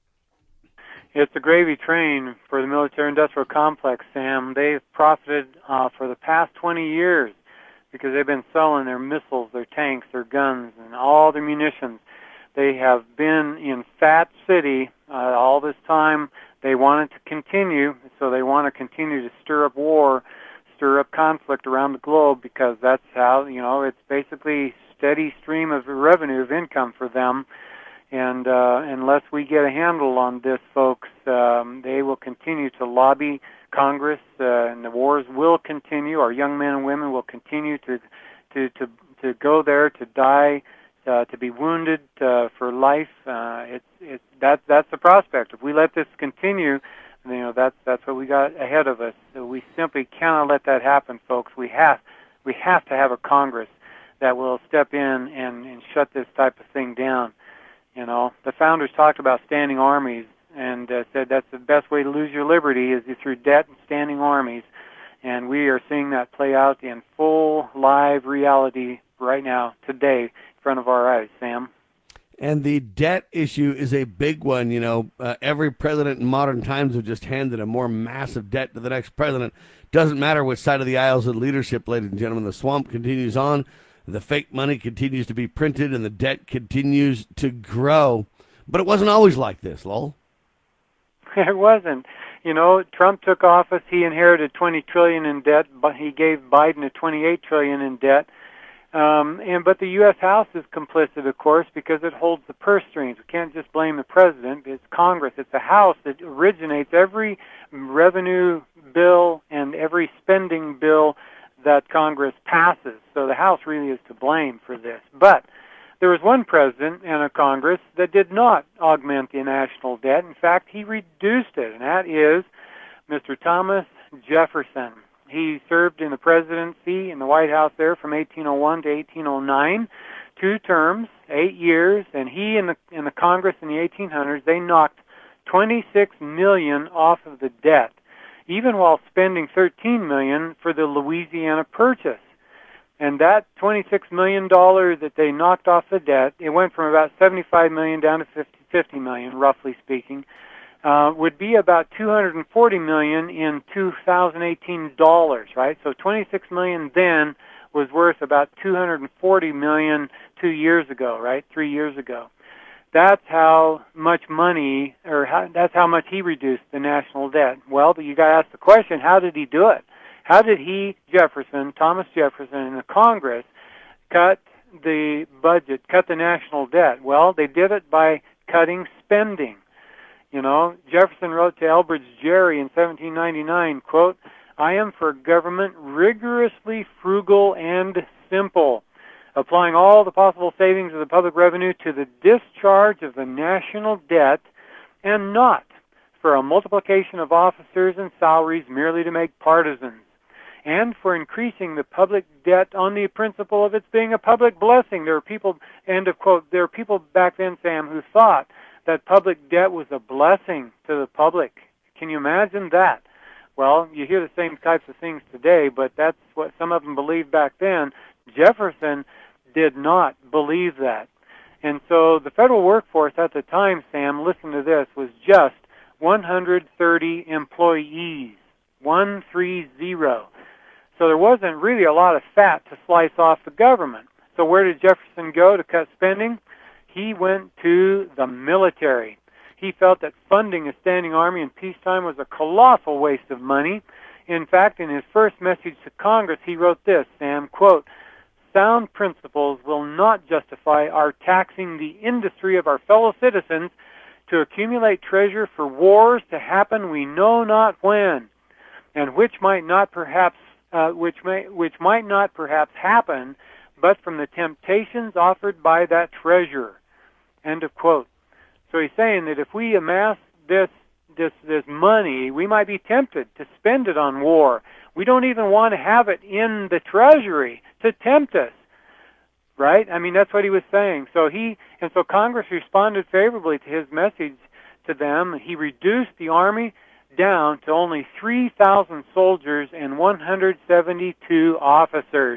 It's a gravy train for the military-industrial complex, Sam. They've profited uh, for the past twenty years because they've been selling their missiles, their tanks, their guns, and all their munitions. They have been in Fat City uh, all this time. They want it to continue, so they want to continue to stir up war, stir up conflict around the globe, because that's how, you know, it's basically steady stream of revenue, of income for them. And uh, unless we get a handle on this, folks, um, they will continue to lobby Congress, uh, and the wars will continue. Our young men and women will continue to to to, to go there, to die, uh, to be wounded uh, for life. Uh, it's it's that that's the prospect. If we let this continue, you know, that's that's what we got ahead of us. So we simply cannot let that happen, folks. We have we have to have a Congress that will step in and, and shut this type of thing down. You know, the founders talked about standing armies and uh, said that's the best way to lose your liberty is through debt and standing armies. And we are seeing that play out in full live reality right now, today, in front of our eyes, Sam. And the debt issue is a big one. You know, uh, every president in modern times have just handed a more massive debt to the next president. Doesn't matter which side of the aisle is in leadership, ladies and gentlemen. The swamp continues on. The fake money continues to be printed, and the debt continues to grow. But it wasn't always like this, Lowell. It wasn't. You know, Trump took office. He inherited twenty trillion dollars in debt, but he gave Biden a twenty-eight trillion dollars in debt. Um, and but the U S House is complicit, of course, because it holds the purse strings. We can't just blame the president. It's Congress. It's the House that originates every revenue bill and every spending bill that Congress passes. So the House really is to blame for this. But there was one president and a Congress that did not augment the national debt. In fact, he reduced it, and that is Mister Thomas Jefferson. He served in the presidency in the White House there from eighteen oh one to eighteen oh nine, two terms, eight years, and he and the, and the Congress in the eighteen hundreds, they knocked twenty-six million dollars off of the debt, even while spending thirteen million dollars for the Louisiana Purchase. And that twenty-six million dollars that they knocked off the debt, it went from about seventy-five million dollars down to fifty million dollars, roughly speaking, uh, would be about two hundred forty million dollars in two thousand eighteen dollars, right? So twenty-six million dollars then was worth about two hundred forty million dollars two years ago, right? Three years ago. That's how much money, or how, that's how much he reduced the national debt. Well, but you got to ask the question, how did he do it? How did he, Jefferson, Thomas Jefferson, and the Congress cut the budget, cut the national debt? Well, they did it by cutting spending. You know, Jefferson wrote to Elbridge Gerry in seventeen ninety-nine, quote, "I am for government rigorously frugal and simple, applying all the possible savings of the public revenue to the discharge of the national debt, and not for a multiplication of officers and salaries merely to make partisans, and for increasing the public debt on the principle of its being a public blessing." There were people, end of quote, there were people back then, Sam, who thought that public debt was a blessing to the public. Can you imagine that? Well, you hear the same types of things today, but that's what some of them believed back then. Jefferson did not believe that. And so the federal workforce at the time, Sam, listen to this, was just one hundred thirty employees, one three zero. So there wasn't really a lot of fat to slice off the government. So where did Jefferson go to cut spending? He went to the military. He felt that funding a standing army in peacetime was a colossal waste of money. In fact, in his first message to Congress, he wrote this, Sam, quote, "Sound principles will not justify our taxing the industry of our fellow citizens to accumulate treasure for wars to happen we know not when, and which might not perhaps uh, which may which might not perhaps happen, but from the temptations offered by that treasure." End of quote. So he's saying that if we amass this this this money, we might be tempted to spend it on war. We don't even want to have it in the treasury to tempt us. Right? I mean, that's what he was saying. So he, and so Congress responded favorably to his message to them. He reduced the Army down to only three thousand soldiers and one hundred seventy-two officers.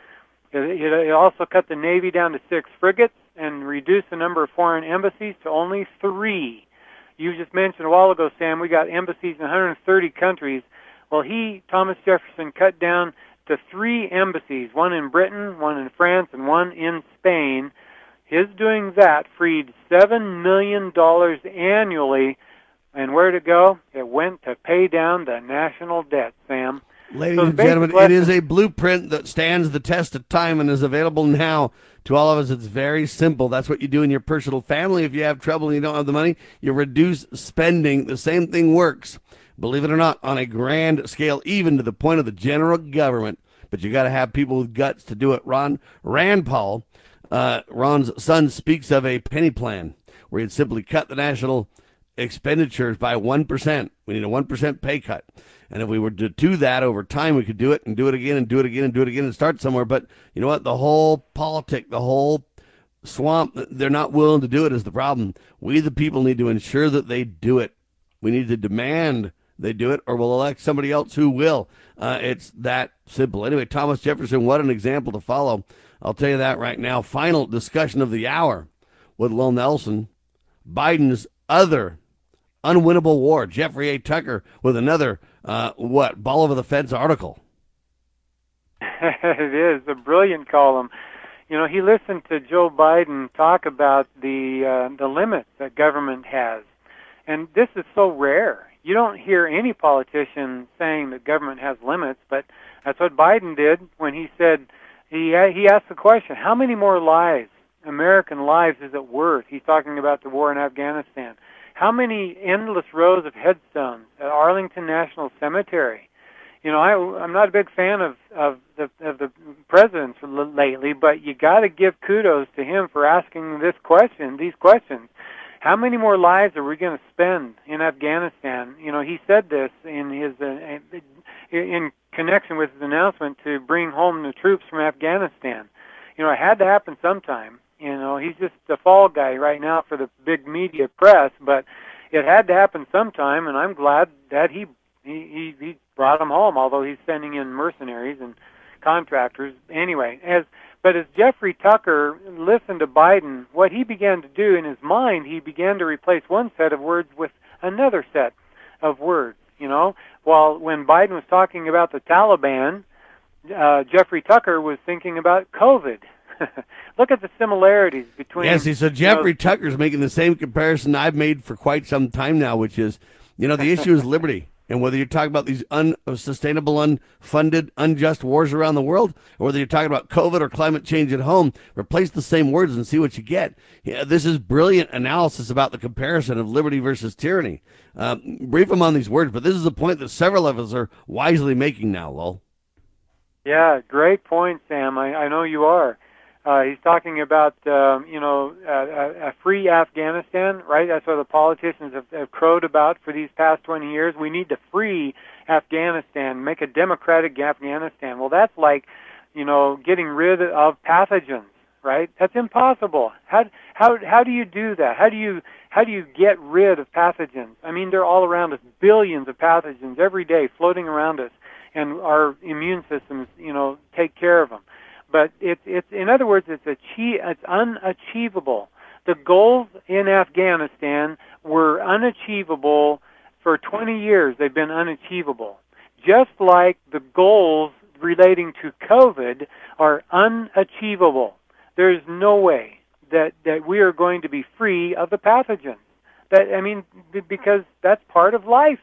It, it also cut the Navy down to six frigates and reduced the number of foreign embassies to only three. You just mentioned a while ago, Sam, we got embassies in one hundred thirty countries. Well, he, Thomas Jefferson, cut down to three embassies, one in Britain, one in France, and one in Spain. His doing that freed seven million dollars annually. And where'd it go? It went to pay down the national debt, Sam. Ladies so and gentlemen, lesson, it is a blueprint that stands the test of time and is available now to all of us. It's very simple. That's what you do in your personal family. If you have trouble and you don't have the money, you reduce spending. The same thing works, believe it or not, on a grand scale, even to the point of the general government. But you got to have people with guts to do it. Ron Rand Paul, uh, Ron's son, speaks of a penny plan where he'd simply cut the national expenditures by one percent. We need a one percent pay cut. And if we were to do that over time, we could do it and do it again and do it again and do it again and start somewhere. But you know what? The whole politic, the whole swamp, they're not willing to do it is the problem. We, the people, need to ensure that they do it. We need to demand they do it, or we'll elect somebody else who will. Uh, it's that simple. Anyway, Thomas Jefferson, what an example to follow. I'll tell you that right now. Final discussion of the hour with Lowell Nelson. Biden's other unwinnable war. Jeffrey A. Tucker with another, uh, what, ball over the fence article. It is a brilliant column. You know, he listened to Joe Biden talk about the uh, the limits that government has. And this is so rare. You don't hear any politician saying that government has limits, but that's what Biden did when he said, he he asked the question, how many more lives, American lives, is it worth? He's talking about the war in Afghanistan. How many endless rows of headstones at Arlington National Cemetery? You know, I, I'm not a big fan of, of the of the presidents lately, but you got to give kudos to him for asking this question, these questions. How many more lives are we going to spend in Afghanistan? You know, he said this in his uh, in connection with his announcement to bring home the troops from Afghanistan. You know, it had to happen sometime. You know, he's just a fall guy right now for the big media press, but it had to happen sometime, and I'm glad that he he he brought them home, although he's sending in mercenaries and contractors. Anyway, as but as Jeffrey Tucker listened to Biden, what he began to do in his mind, he began to replace one set of words with another set of words. You know, while when Biden was talking about the Taliban, uh, Jeffrey Tucker was thinking about COVID. Look at the similarities between... Yes, see, so Jeffrey you know, Tucker's making the same comparison I've made for quite some time now, which is, you know, the issue is liberty. And whether you're talking about these unsustainable, unfunded, unjust wars around the world, or whether you're talking about COVID or climate change at home, replace the same words and see what you get. Yeah, this is brilliant analysis about the comparison of liberty versus tyranny. Um, brief them on these words, but this is a point that several of us are wisely making now, Lowell. Yeah, great point, Sam. I, I know you are. Uh, he's talking about, um, you know, a, a free Afghanistan, right? That's what the politicians have, have crowed about for these past twenty years. We need to free Afghanistan, make a democratic Afghanistan. Well, that's like, you know, getting rid of pathogens, right? That's impossible. How how how do you do that? How do you how do you get rid of pathogens? I mean, they're all around us, billions of pathogens every day floating around us, and our immune systems, you know, take care of them. But it's, it's, in other words, it's, achieve, it's unachievable. The goals in Afghanistan were unachievable for twenty years. They've been unachievable. Just like the goals relating to COVID are unachievable. There's no way that, that we are going to be free of the pathogens. That, I mean, b- because that's part of life.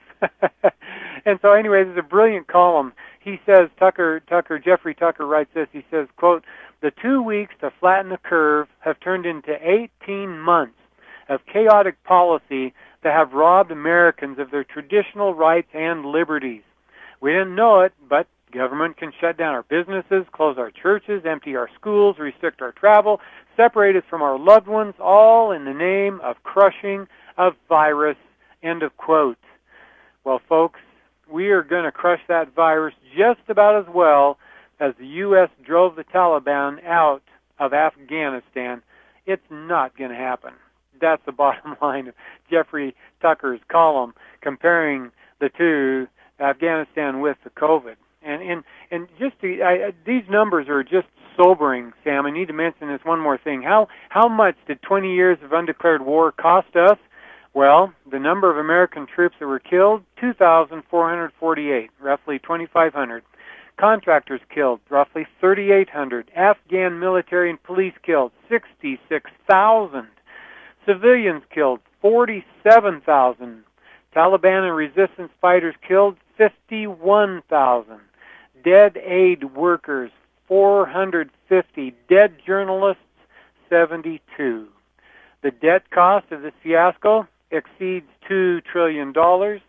And so anyway, this is a brilliant column. He says, Tucker, Tucker, Jeffrey Tucker writes this, he says, quote, "The two weeks to flatten the curve have turned into eighteen months of chaotic policy that have robbed Americans of their traditional rights and liberties. We didn't know it, but government can shut down our businesses, close our churches, empty our schools, restrict our travel, separate us from our loved ones, all in the name of crushing a virus," end of quote. Well, folks, we are going to crush that virus just about as well as the U S drove the Taliban out of Afghanistan. It's not going to happen. That's the bottom line of Jeffrey Tucker's column, comparing the two, Afghanistan with the COVID. And and and just to, I, these numbers are just sobering, Sam. I need to mention this one more thing. How how much did twenty years of undeclared war cost us? Well, the number of American troops that were killed, two thousand four hundred forty-eight, roughly twenty-five hundred. Contractors killed, roughly thirty-eight hundred. Afghan military and police killed, sixty-six thousand. Civilians killed, forty-seven thousand. Taliban and resistance fighters killed, fifty-one thousand. Dead aid workers, four hundred fifty. Dead journalists, seventy-two. The debt cost of this fiasco exceeds two trillion dollars.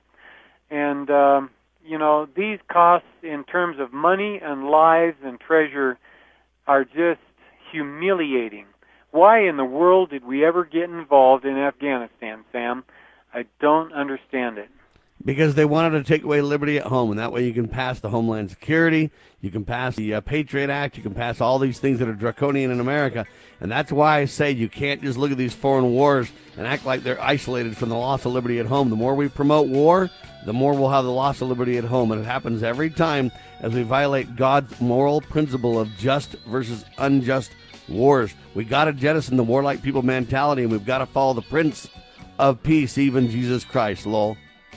And, um, you know, these costs in terms of money and lives and treasure are just humiliating. Why in the world did we ever get involved in Afghanistan, Sam? I don't understand it. Because they wanted to take away liberty at home, and that way you can pass the Homeland Security, you can pass the uh, Patriot Act, you can pass all these things that are draconian in America, and that's why I say you can't just look at these foreign wars and act like they're isolated from the loss of liberty at home. The more we promote war, the more we'll have the loss of liberty at home, and it happens every time as we violate God's moral principle of just versus unjust wars. We got to jettison the warlike people mentality, and we've got to follow the Prince of Peace, even Jesus Christ, Lowell.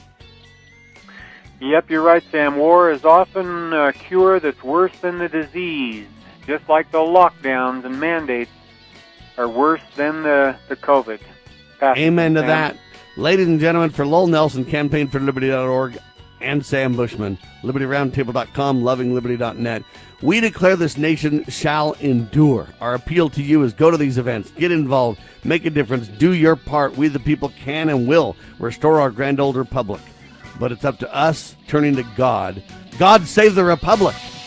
Yep, you're right, Sam. War is often a cure that's worse than the disease, just like the lockdowns and mandates are worse than the, the COVID. Pass Amen to Sam. that. Ladies and gentlemen, for Lowell Nelson, campaign for liberty dot org, and Sam Bushman, liberty roundtable dot com, loving liberty dot net, we declare this nation shall endure. Our appeal to you is go to these events, get involved, make a difference, do your part. We the people can and will restore our grand old republic. But it's up to us turning to God. God save the republic.